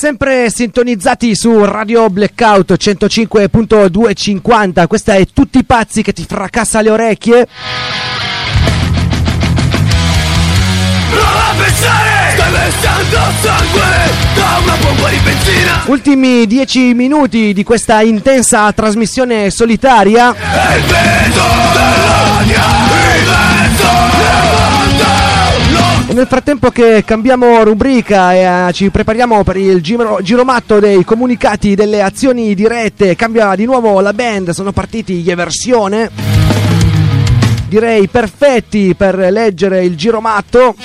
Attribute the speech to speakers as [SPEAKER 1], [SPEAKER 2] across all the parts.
[SPEAKER 1] Sempre sintonizzati su Radio Blackout 105.250. Questa è Tutti i pazzi che ti fracassa le orecchie.
[SPEAKER 2] Prova a pensare, stai versando sangue da una pompa di benzina.
[SPEAKER 1] Ultimi 10 minuti di questa intensa trasmissione solitaria.
[SPEAKER 2] E il vento dell'aria, il vento del mondo.
[SPEAKER 1] E nel frattempo che cambiamo rubrica e ci prepariamo per il giromatto dei comunicati delle azioni dirette, cambia di nuovo la band, sono partiti gli Eversione, direi perfetti per leggere il giromatto.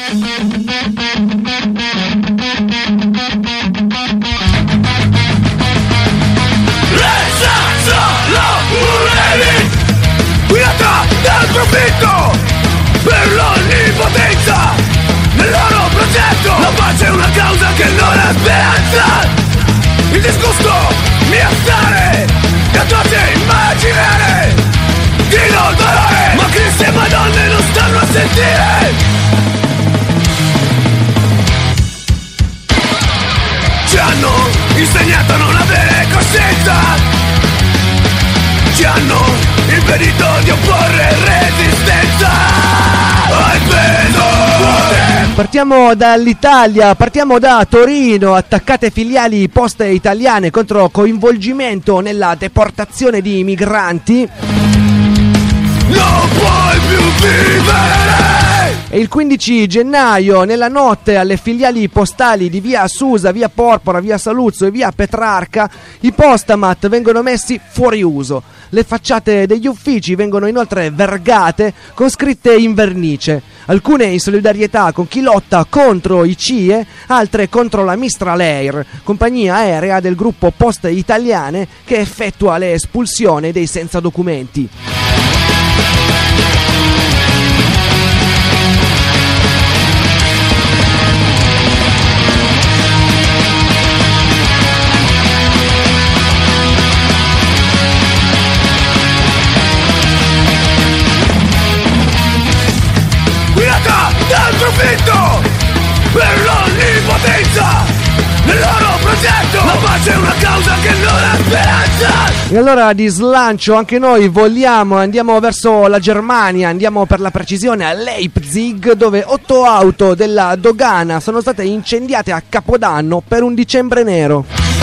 [SPEAKER 2] Resta solo volevi, guidata dal profitto per l'onnipotenza. Nel loro progetto la pace è una causa che non ha speranza. Il disgusto mi assale e a tutti immaginare grido il dolore, ma Cristo e Madonne non stanno a sentire. Ci hanno insegnato a non avere coscienza, ci hanno impedito di opporre resistenza. Al peso.
[SPEAKER 1] Partiamo dall'Italia, partiamo da Torino, attaccate filiali poste italiane contro coinvolgimento nella deportazione di migranti.
[SPEAKER 2] Non puoi più vivere!
[SPEAKER 1] E il 15 gennaio, nella notte, alle filiali postali di via Susa, via Porpora, via Saluzzo e via Petrarca, i postamat vengono messi fuori uso. Le facciate degli uffici vengono inoltre vergate con scritte in vernice, alcune in solidarietà con chi lotta contro i CIE, altre contro la Mistral Air, compagnia aerea del gruppo Poste Italiane che effettua le espulsioni dei senza documenti.
[SPEAKER 2] Dal profitto per l'onnipotenza nel loro progetto, la pace è una causa che non ha speranza.
[SPEAKER 1] E allora di slancio anche noi vogliamo, andiamo verso la Germania, andiamo per la precisione a Leipzig, dove 8 auto della dogana sono state incendiate a Capodanno per un dicembre nero.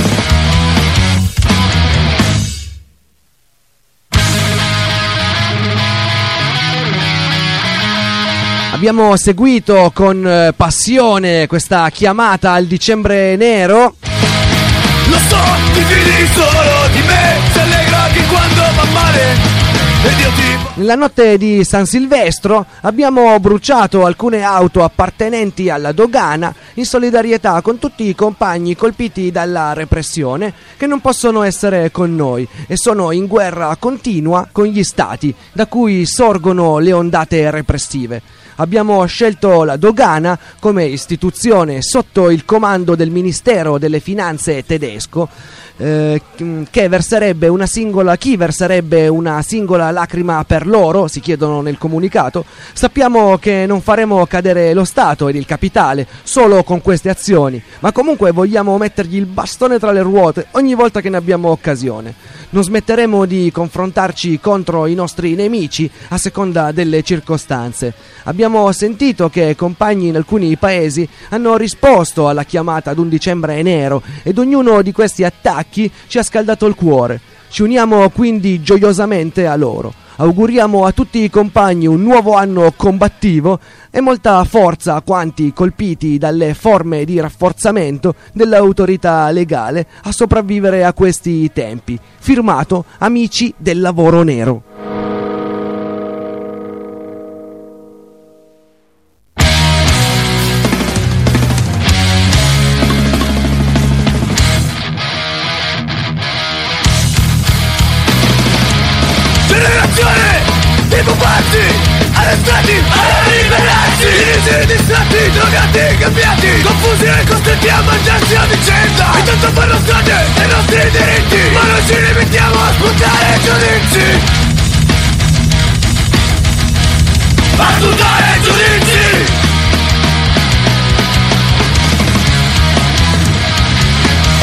[SPEAKER 1] Abbiamo seguito con passione questa chiamata al dicembre nero.
[SPEAKER 2] Lo so, ti fidi solo di me, sei allegra anche quando va male. Ed io ti...
[SPEAKER 1] Nella notte di San Silvestro abbiamo bruciato alcune auto appartenenti alla dogana in solidarietà con tutti i compagni colpiti dalla repressione che non possono essere con noi e sono in guerra continua con gli stati da cui sorgono le ondate repressive. Abbiamo scelto la dogana come istituzione sotto il comando del Ministero delle Finanze tedesco, chi verserebbe una singola lacrima per loro, si chiedono nel comunicato. Sappiamo che non faremo cadere lo Stato ed il capitale solo con queste azioni, ma comunque vogliamo mettergli il bastone tra le ruote ogni volta che ne abbiamo occasione. Non smetteremo di confrontarci contro i nostri nemici a seconda delle circostanze. Abbiamo sentito che compagni in alcuni paesi hanno risposto alla chiamata ad un dicembre nero ed ognuno di questi attacchi ci ha scaldato il cuore. Ci uniamo quindi gioiosamente a loro. Auguriamo a tutti i compagni un nuovo anno combattivo e molta forza a quanti colpiti dalle forme di rafforzamento dell'autorità legale a sopravvivere a questi tempi. Firmato Amici del Lavoro Nero.
[SPEAKER 2] Arrestati, liberati, dirigi distratti, drogati, cambiati, confusi e costretti a mangiarsi a vicenda. Intanto fanno strage dei nostri diritti, ma noi ci limitiamo a sputare giudizi. A sputare giudizi.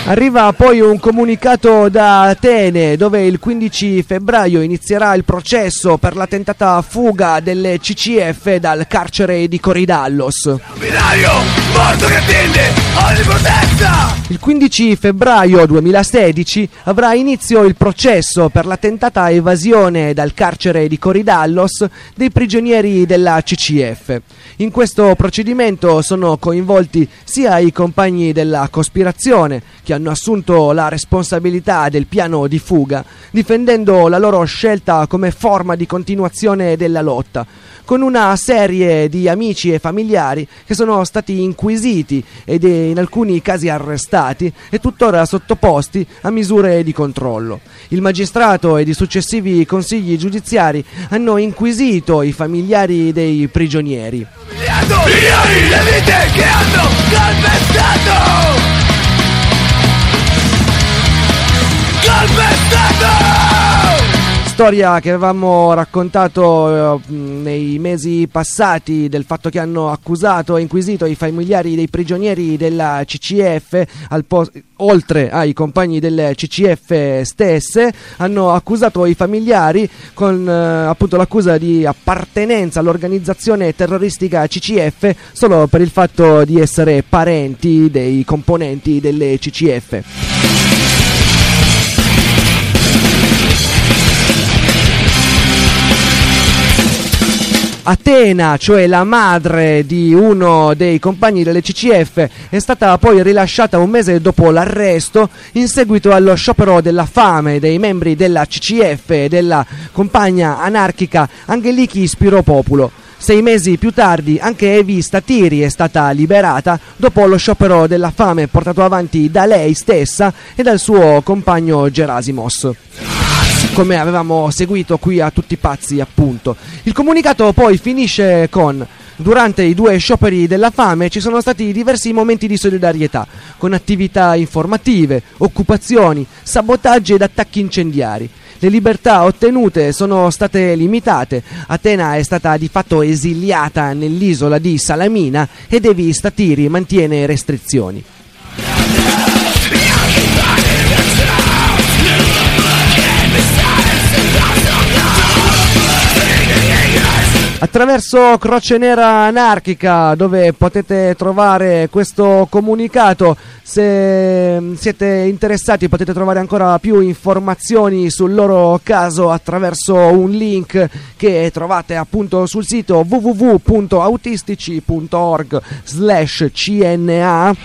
[SPEAKER 1] Arriva poi un comunicato da Atene dove il 15 febbraio inizierà il processo per la tentata fuga delle CCF dal carcere di Korydallos.
[SPEAKER 2] Binario morto che attende ogni protesta.
[SPEAKER 1] Il 15 febbraio 2016 avrà inizio il processo per la tentata evasione dal carcere di Korydallos dei prigionieri della CCF. In questo procedimento sono coinvolti sia i compagni della cospirazione, che hanno assunto la responsabilità del piano di fuga, difendendo la loro scelta come forma di continuazione della lotta, con una serie di amici e familiari che sono stati inquisiti ed in alcuni casi arrestati e tuttora sottoposti a misure di controllo. Il magistrato ed i successivi consigli giudiziari hanno inquisito i familiari dei prigionieri.
[SPEAKER 2] Milioni le vite che hanno calpestato!
[SPEAKER 1] Storia che avevamo raccontato nei mesi passati del fatto che hanno accusato e inquisito i familiari dei prigionieri della CCF, oltre ai compagni delle CCF stesse, hanno accusato i familiari con appunto l'accusa di appartenenza all'organizzazione terroristica CCF solo per il fatto di essere parenti dei componenti delle CCF. Atena, cioè la madre di uno dei compagni delle CCF, è stata poi rilasciata un mese dopo l'arresto in seguito allo sciopero della fame dei membri della CCF e della compagna anarchica Angeliki Spiropopulo. 6 mesi più tardi anche Evi Statiri è stata liberata dopo lo sciopero della fame portato avanti da lei stessa e dal suo compagno Gerasimos, come avevamo seguito qui a Tutti Pazzi, appunto. Il comunicato poi finisce con: durante i 2 scioperi della fame ci sono stati diversi momenti di solidarietà, con attività informative, occupazioni, sabotaggi ed attacchi incendiari. Le libertà ottenute sono state limitate. Atena è stata di fatto esiliata nell'isola di Salamina ed Evi Statiri mantiene restrizioni. Attraverso Croce Nera Anarchica, dove potete trovare questo comunicato, se siete interessati potete trovare ancora più informazioni sul loro caso attraverso un link che trovate appunto sul sito www.autistici.org/CNA.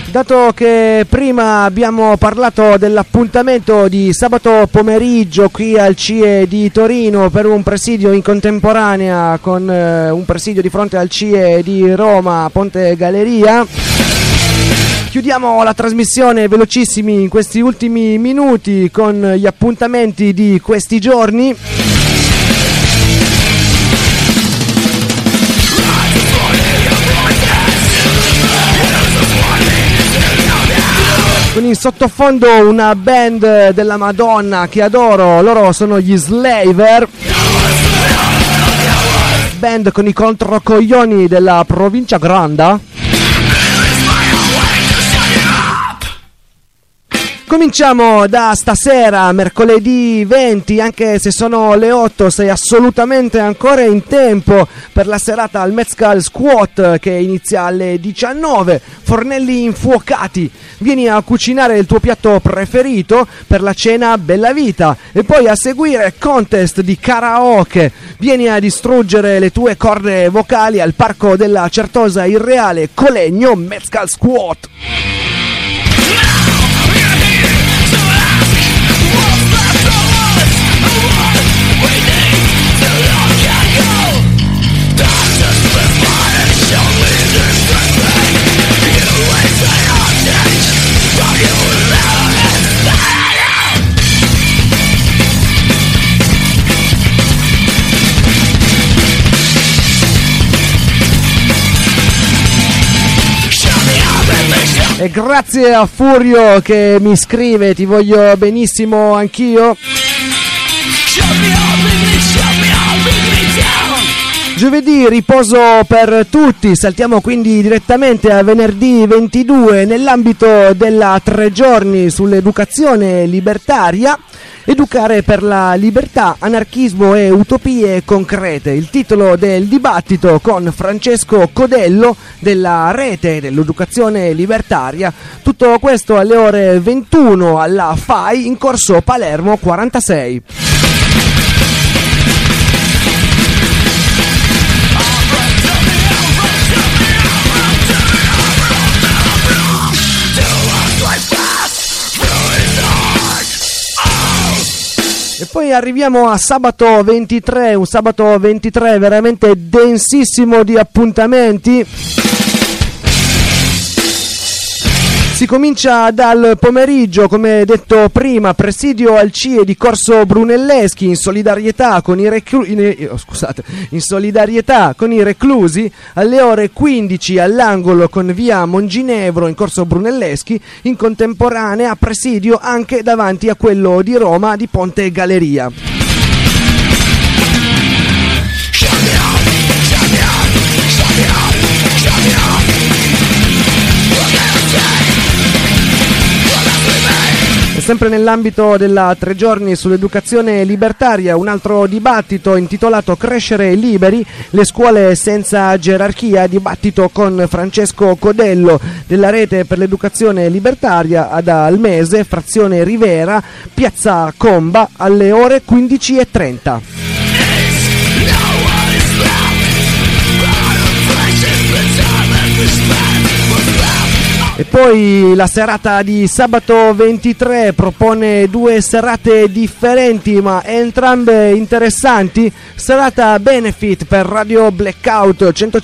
[SPEAKER 1] Dato che prima abbiamo parlato dell'appuntamento di sabato pomeriggio qui al CIE di Torino per un presidio in contemporanea con un presidio di fronte al CIE di Roma, Ponte Galleria, chiudiamo la trasmissione velocissimi in questi ultimi minuti con gli appuntamenti di questi giorni. Con in sottofondo una band della Madonna che adoro, loro sono gli Slaver, band con i controcoglioni della provincia Granda. Cominciamo da stasera, mercoledì 20, anche se sono le 8, sei assolutamente ancora in tempo per la serata al Mezcal Squat che inizia alle 19. Fornelli infuocati, vieni a cucinare il tuo piatto preferito per la cena Bella Vita e poi a seguire contest di karaoke. Vieni a distruggere le tue corde vocali al Parco della Certosa Irreale Colegno Mezcal Squat. E grazie a Furio che mi scrive, ti voglio benissimo anch'io. Giovedì riposo per tutti, saltiamo quindi direttamente a venerdì 22 nell'ambito della 3 giorni sull'educazione libertaria. Educare per la libertà, anarchismo e utopie concrete. Il titolo del dibattito con Francesco Codello della Rete dell'Educazione Libertaria. Tutto questo alle ore 21 alla FAI in corso Palermo 46. E poi arriviamo a sabato 23, un sabato 23 veramente densissimo di appuntamenti. Si comincia dal pomeriggio, come detto prima, presidio al CIE di Corso Brunelleschi in solidarietà con i reclusi alle ore 15 all'angolo con via Monginevro in Corso Brunelleschi, in contemporanea presidio anche davanti a quello di Roma di Ponte Galleria. Sempre nell'ambito della 3 giorni sull'educazione libertaria, un altro dibattito intitolato Crescere liberi, le scuole senza gerarchia, dibattito con Francesco Codello della Rete per l'Educazione Libertaria ad Almese, frazione Rivera, piazza Comba, alle ore 15:30. E poi la serata di sabato 23 propone 2 serate differenti ma entrambe interessanti. Serata benefit per Radio Blackout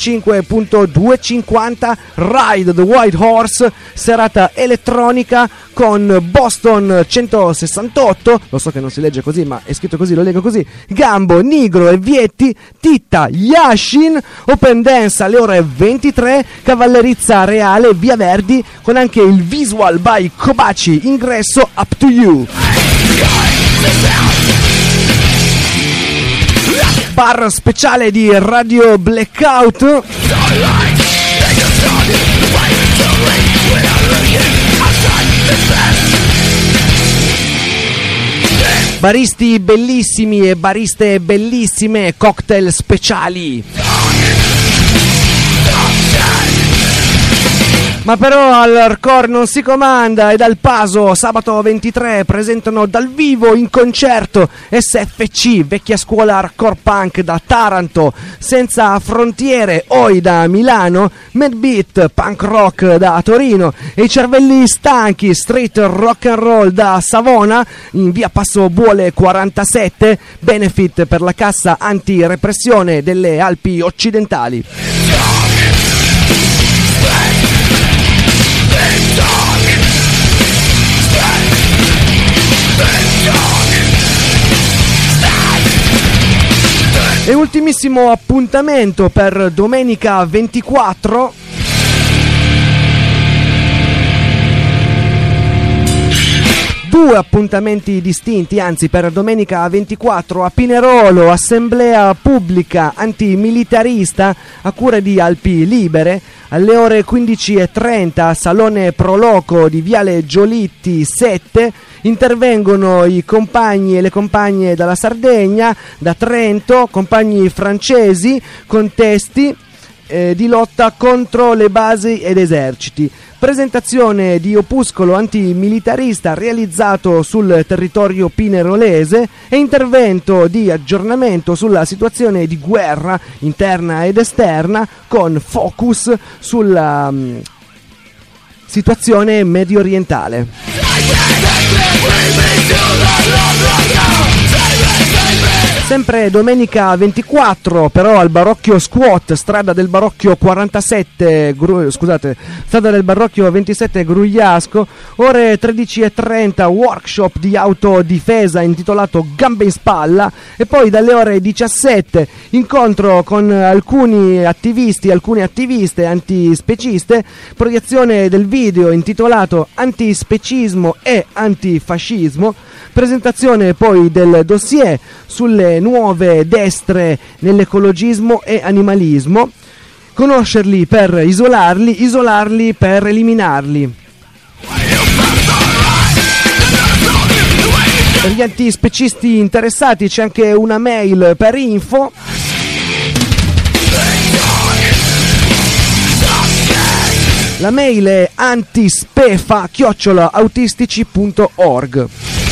[SPEAKER 1] 105.250 Ride the White Horse, serata elettronica con Boston 168, lo so che non si legge così ma è scritto così, lo leggo così, Gambo, Nigro e Vietti, Titta, Yashin, Open Dance alle ore 23, Cavallerizza Reale, Via Verdi, con anche il visual by Kobachi, ingresso up to you. Bar speciale di Radio Blackout. Baristi bellissimi e bariste bellissime, cocktail speciali. Ma però all'hardcore non si comanda e dal Paso sabato 23 presentano dal vivo in concerto SFC, vecchia scuola hardcore punk da Taranto, Senza Frontiere, Oi da Milano, Mad Beat punk rock da Torino e i Cervelli Stanchi street rock and roll da Savona in via Passo Buole 47, benefit per la cassa antirepressione delle Alpi occidentali. E ultimissimo appuntamento per domenica 24. Due appuntamenti distinti, anzi per domenica 24 a Pinerolo, assemblea pubblica antimilitarista a cura di Alpi Libere, alle ore 15:30 Salone Proloco di Viale Giolitti 7, intervengono i compagni e le compagne dalla Sardegna, da Trento, compagni francesi con testi di lotta contro le basi ed eserciti. Presentazione di opuscolo antimilitarista realizzato sul territorio pinerolese e intervento di aggiornamento sulla situazione di guerra interna ed esterna con focus sulla situazione medio orientale. Sempre domenica 24, però al Barocchio Squat, strada del Barocchio 47, strada del Barocchio 27 Grugliasco, ore 13:30 workshop di autodifesa intitolato Gambe in spalla e poi dalle ore 17 incontro con alcune attiviste antispeciste, proiezione del video intitolato Antispecismo e antifascismo, presentazione poi del dossier sulle nuove destre nell'ecologismo e animalismo, conoscerli per isolarli per eliminarli. Per gli antispecisti interessati c'è anche una mail per info. La mail è antispefa@autistici.org.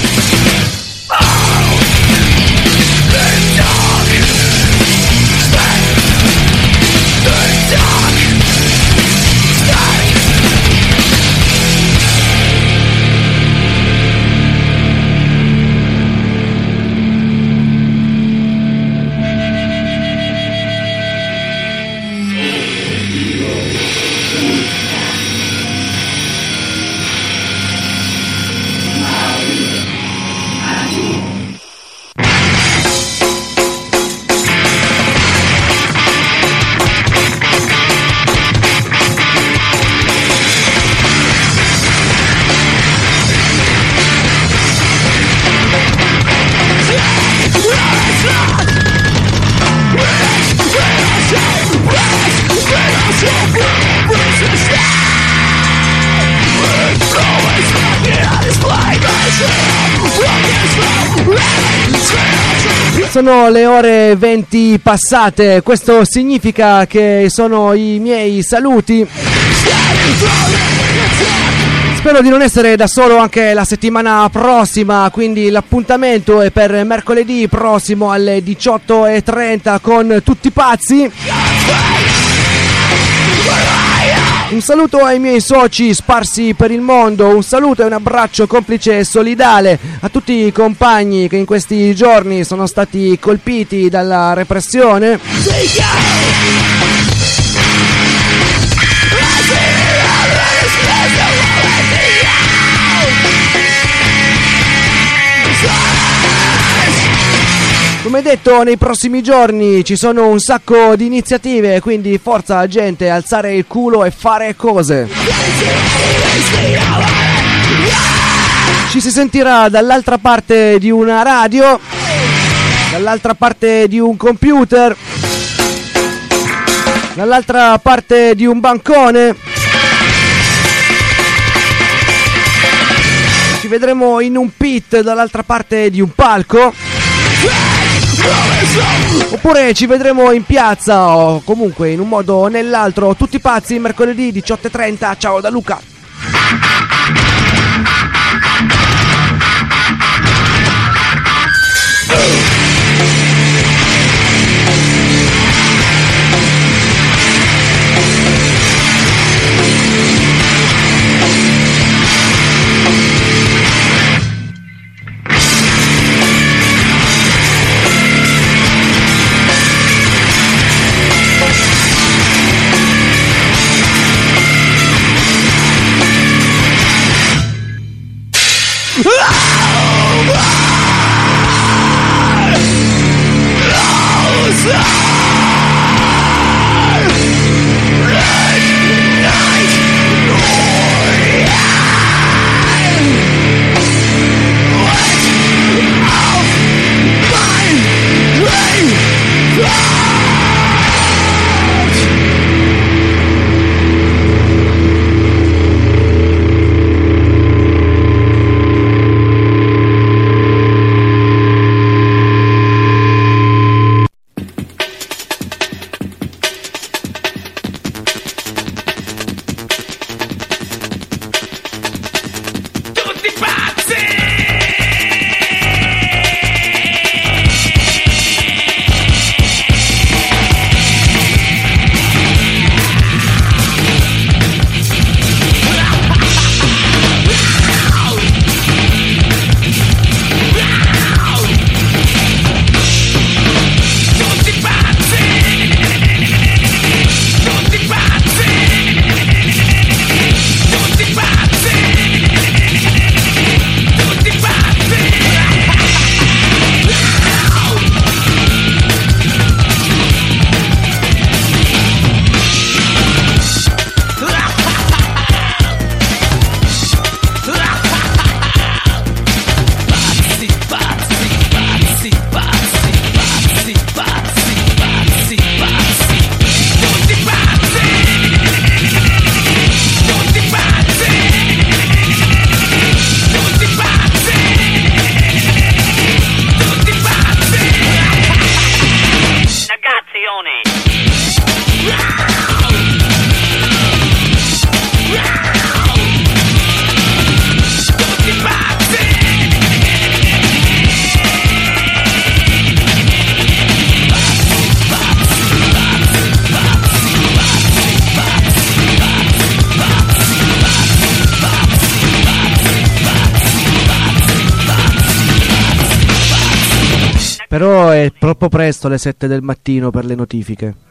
[SPEAKER 1] Sono le ore 20 passate, questo significa che sono i miei saluti. Spero di non essere da solo anche la settimana prossima, quindi l'appuntamento è per mercoledì prossimo alle 18:30 con Tutti Pazzi. Un saluto ai miei soci sparsi per il mondo, un saluto e un abbraccio complice e solidale a tutti i compagni che in questi giorni sono stati colpiti dalla repressione. Come detto, nei prossimi giorni ci sono un sacco di iniziative, quindi forza gente, alzare il culo e fare cose. Ci si sentirà dall'altra parte di una radio, dall'altra parte di un computer, dall'altra parte di un bancone. Ci vedremo in un pit dall'altra parte di un palco. Oppure ci vedremo in piazza o comunque in un modo o nell'altro, tutti pazzi, mercoledì 18:30. Ciao da Luca. Però è troppo presto, alle 7 del mattino, per le notifiche.